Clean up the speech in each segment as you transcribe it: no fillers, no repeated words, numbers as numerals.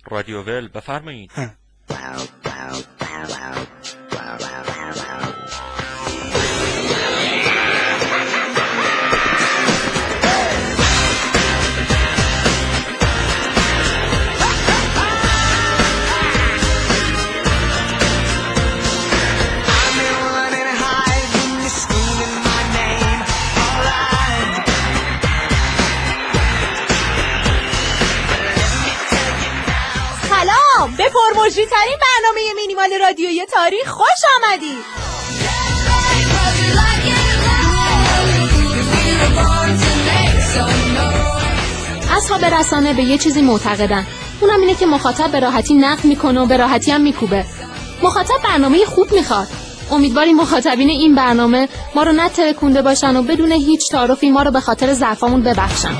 رادیو ول بفرمایید. به پرمجری ترین برنامه مینیمال رادیویی تاریخ خوش آمدید. اصحاب رسانه به یه چیزی معتقدن، اونم اینه که مخاطب به راحتی نقد میکنه و به راحتی هم میکوبه. مخاطب برنامه خوب میخواد. امیدواریم مخاطبین این برنامه ما رو نترکونده باشن و بدون هیچ تعارفی ما رو به خاطر ضعفامون ببخشن.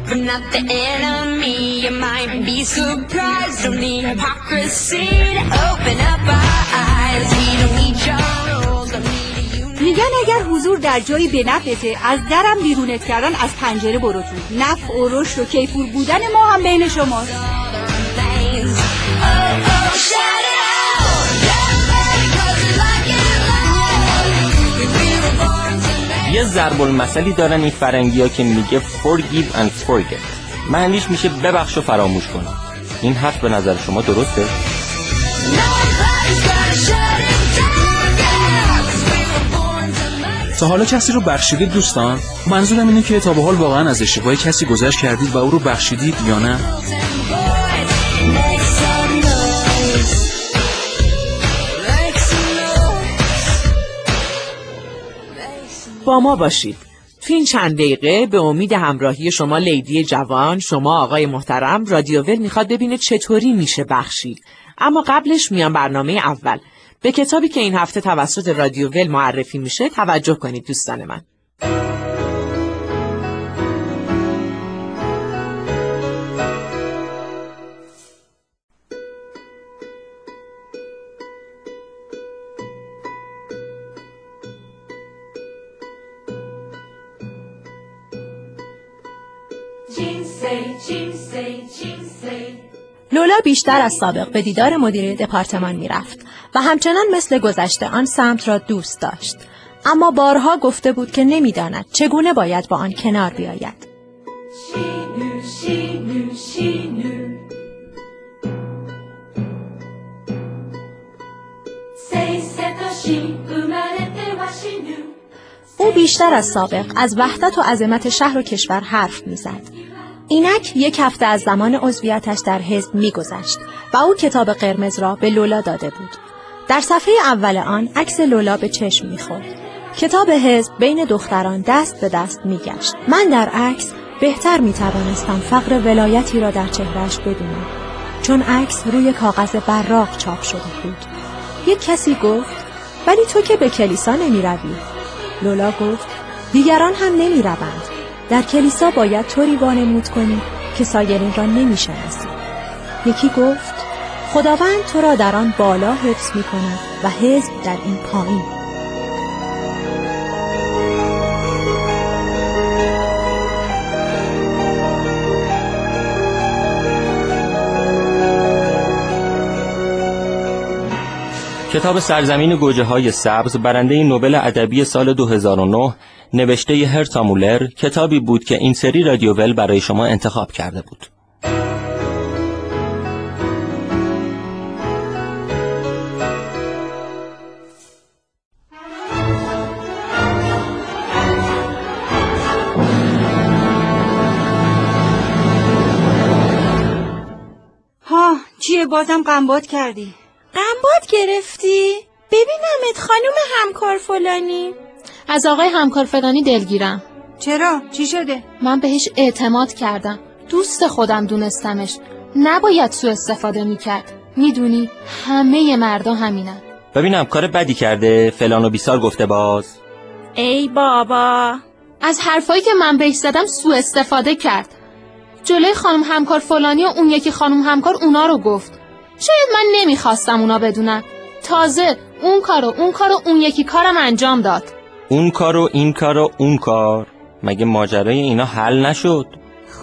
میگن اگر حضور در جایی به نفعته، از درم بیرونت کردن از پنجره برو تو. نفع و رشد و کیفور بودن ما هم بین شماست. یه ضرب المثلی دارن این فرنگی‌ها که میگه forgive and forget، معنیش میشه ببخش و فراموش کن. این حرف به نظر شما درسته؟ تا حالا کسی رو بخشیدید دوستان؟ منظورم اینه که تا به حال واقعا از اشتباه کسی گذشت کردید و او رو بخشیدید یا نه؟ با ما باشید. تو این چند دقیقه به امید همراهی شما لیدی جوان، شما آقای محترم، رادیو ول میخواد ببینه چطوری میشه بخشید. اما قبلش میان برنامه اول. به کتابی که این هفته توسط رادیو ول معرفی میشه توجه کنید دوستان من. لولا بیشتر از سابق به دیدار مدیر دپارتمان میرفت و همچنان مثل گذشته آن سمت را دوست داشت، اما بارها گفته بود که نمیداند چگونه باید با آن کنار بیاید. او بیشتر از سابق از وحدت و عظمت شهر و کشور حرف میزد. اینک یک هفته از زمان عضویتش در حزب می‌گذشت و او کتاب قرمز را به لولا داده بود. در صفحه اول آن عکس لولا به چشم می‌خورد. کتاب حزب بین دختران دست به دست می‌گشت. من در عکس بهتر می‌توانستم فقر ولایتی را در چهرهش ببینم، چون عکس روی کاغذ براق چاپ شده بود. یک کسی گفت ولی تو که به کلیسا نمی‌روی. لولا گفت دیگران هم نمی‌روند. در کلیسا باید طوری وانمود کنی که سایرین را نمی‌شناسی. یکی گفت خداوند تو را در آن بالا حفظ می‌کند و حزب در این پایین. کتاب سرزمین گوجه‌های سبز برنده نوبل ادبی سال 2009 نوشته هرتا مولر کتابی بود که این سری رادیو ول برای شما انتخاب کرده بود. ها چیه بازم قنبات کردی؟ قنبات گرفتی؟ ببینمت خانم همکار فلانی. از آقای همکار فلانی دلگیرم. چرا؟ چی شده؟ من بهش اعتماد کردم، دوست خودم دونستمش، نباید سوء استفاده میکرد. میدونی همه مردا همینن. ببینم کار بدی کرده فلان و بیسار گفته باز. ای بابا، از حرفایی که من بهش زدم سوء استفاده کرد. جلوی خانم همکار فلانی و اون یکی خانم همکار اونا رو گفت. شاید من نمیخواستم اونا بدونن. تازه اون کار و اون یکی کارم انجام داد. اون کار و این کار و اون کار. مگه ماجرای اینا حل نشد؟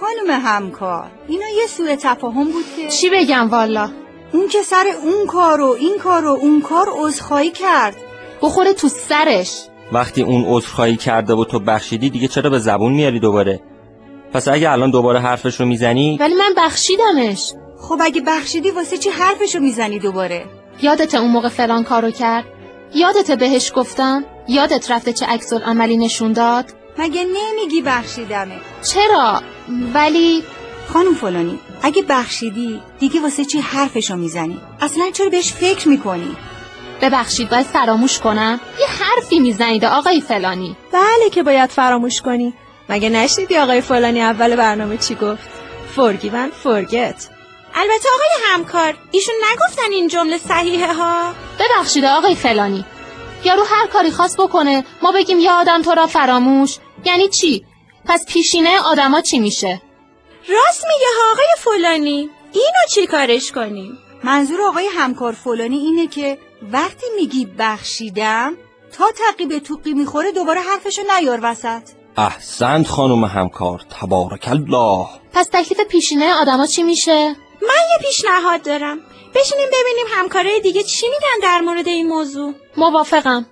خانم همکار، اینا یه سوء تفاهم بود که چی بگم والا؟ اون که سر اون کار و این کار و اون کار عذرخواهی کرد. بخوره تو سرش. وقتی اون عذرخواهی کرده و تو بخشیدی دیگه چرا به زبون میاری دوباره؟ پس اگه الان دوباره حرفش رو میزنی؟ ولی من بخشیدمش. خب اگه بخشیدی واسه چی حرفشو میزنی دوباره؟ یادت اون موقع فلان کارو کرد؟ یادت بهش گفتم؟ یادت رفته چه عکس العملی نشون داد؟ مگه نمیگی بخشیدمه؟ چرا؟ ولی خانم فلانی، اگه بخشیدی دیگه واسه چی حرفشو میزنی؟ اصلا چرا بهش فکر میکنی؟ ببخشید باید فراموش کنم؟ یه حرفی میزنید آقای فلانی. بله که باید فراموش کنی. مگه نشنیدی آقای فلانی اول برنامه چی گفت؟ Forgive and forget. البته آقای همکار، ایشون نگفتن این جمله صحیحه ها. ببخشید آقای فلانی، یارو هر کاری خواست بکنه ما بگیم یا آدم تو را فراموش؟ یعنی چی؟ پس پیشینه آدما چی میشه؟ راست میگه ها آقای فلانی، اینو چی کارش کنیم؟ منظور آقای همکار فلانی اینه که وقتی میگی بخشیدم تا تعقیب توقی میخوره دوباره حرفشو نیار وسط. احسنت خانم همکار، تبارک الله. پس تکلیف پیشینه آدما چی میشه؟ من یه پیشنهاد دارم، بشینیم ببینیم همکارای دیگه چی میگن در مورد این موضوع. موافقم.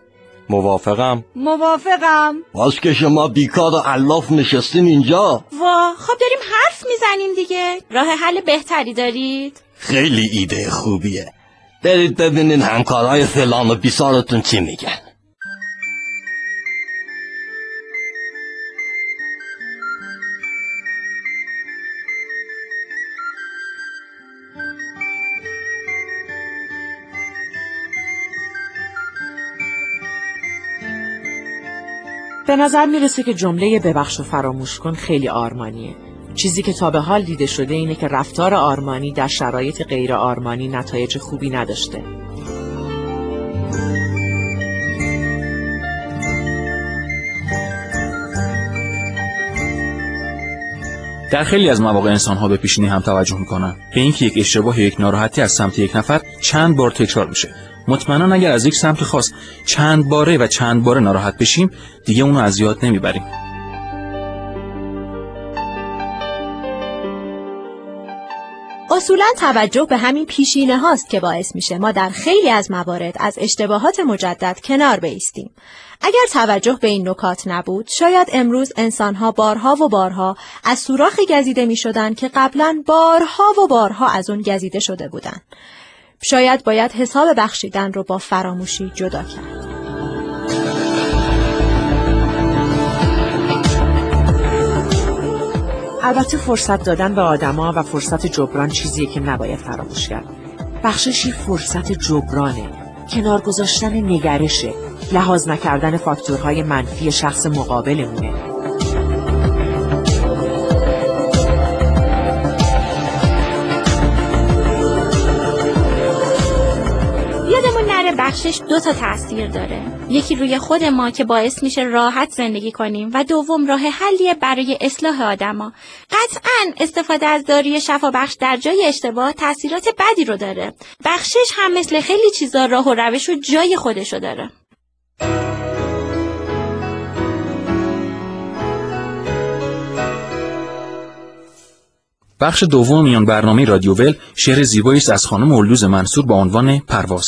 باز که شما بیکار و علاف نشستین اینجا. وا، خب داریم حرف میزنیم دیگه. راه حل بهتری دارید؟ خیلی ایده خوبیه. برید ببینین همکارای فلان و بیسارتون چی میگن. به نظر میرسه که جمله ببخش و فراموش کن خیلی آرمانیه. چیزی که تا به حال دیده شده اینه که رفتار آرمانی در شرایط غیر آرمانی نتایج خوبی نداشته. در خیلی از مواقع انسان‌ها به پیشینه هم توجه میکنن، به اینکه یک اشتباه، یک ناراحتی از سمت یک نفر چند بار تکرار میشه. مطمئنا اگر از یک سمت خاص چند باره ناراحت بشیم دیگه اونو از یاد نمیبریم. اصولاً توجه به همین پیشینه هاست که باعث میشه ما در خیلی از موارد از اشتباهات مجدد کنار بایستیم. اگر توجه به این نکات نبود، شاید امروز انسانها بارها و بارها از سوراخی گزیده میشدن که قبلاً بارها از اون گزیده شده بودن. شاید باید حساب بخشیدن رو با فراموشی جدا کرد. البته فرصت دادن به آدما و فرصت جبران چیزیه که نباید فراموش کرد. بخششی فرصت جبرانه، کنار گذاشتن نگرشه، لحاظ نکردن فاکتورهای منفی شخص مقابلمونه. بخشش 2 تا تأثیر داره. یکی روی خود ما که باعث میشه راحت زندگی کنیم و دوم راه حلیه برای اصلاح آدما. قطعاً استفاده از داروی شفابخش در جای اشتباه تأثیرات بدی رو داره. بخشش هم مثل خیلی چیزا راه و روش و جای خودشو داره. بخش دوم میان برنامه رادیو ول شعر زیبایی است از خانم الدوز منصور با عنوان پرواز.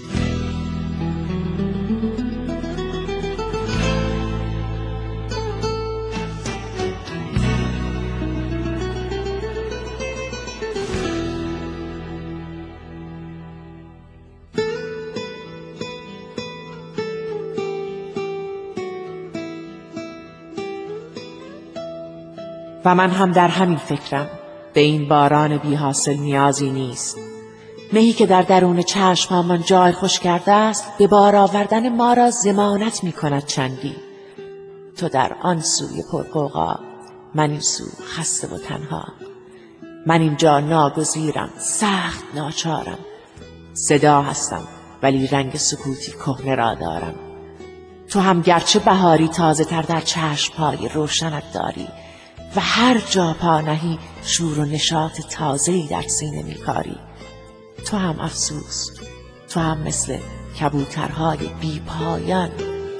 و من هم در همین فکرم. به این باران بی حاصل نیازی نیست. مهی که در درون چشممان جای خوش کرده است به بار آوردن ما را ضمانت می کند چندی. تو در آن سوی پرغوغا، من این سو خسته و تنها. من اینجا ناگزیرم، سخت ناچارم. صدا هستم ولی رنگ سکوتی کهنه را دارم. تو هم گرچه بهاری تازه تر در چشم‌های روشنت داری و هر جا پا نهی شور و نشاط تازه‌ای در سینه می‌کاری. تو هم افسوس، تو هم مثل کبوترهای بی پایان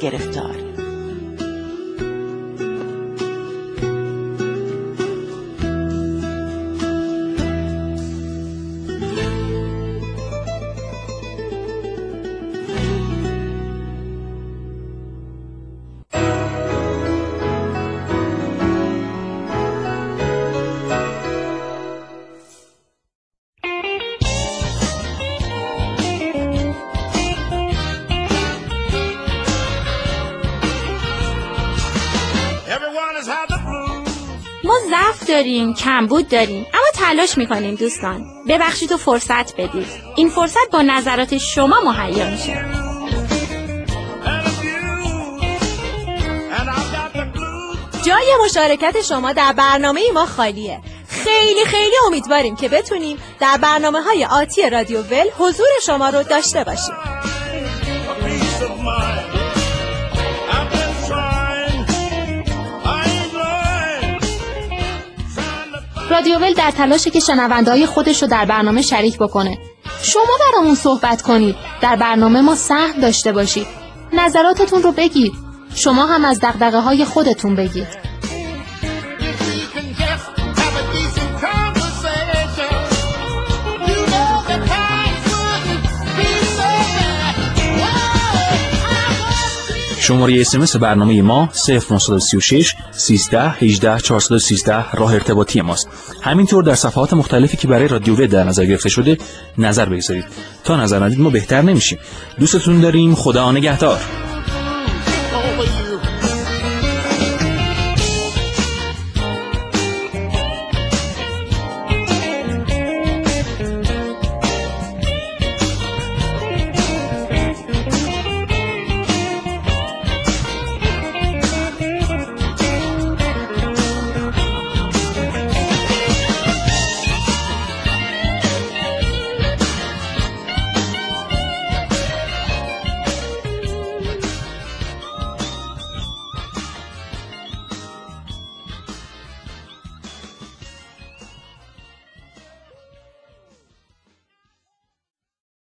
گرفتاری. ما ضعف داریم، کمبود داریم، اما تلاش میکنیم دوستان. ببخشید و فرصت بدید. این فرصت با نظرات شما مهیا میشه. جای مشارکت شما در برنامه ما خالیه. خیلی خیلی امیدواریم که بتونیم در برنامه‌های آتی رادیو ول حضور شما رو داشته باشیم. رادیو ول در تلاشه که شنونده‌های خودش رو در برنامه شریک بکنه. شما برامون صحبت کنید، در برنامه ما سهم داشته باشید، نظراتتون رو بگید، شما هم از دغدغه‌های خودتون بگید. شماره SMS برنامه ما 0936 13 18 413 راه ارتباطی ماست. همینطور در صفحات مختلفی که برای رادیو ول در نظر گرفته شده نظر بگذارید. تا نظر ندید ما بهتر نمیشیم. دوستتون داریم. خدا نگهدار.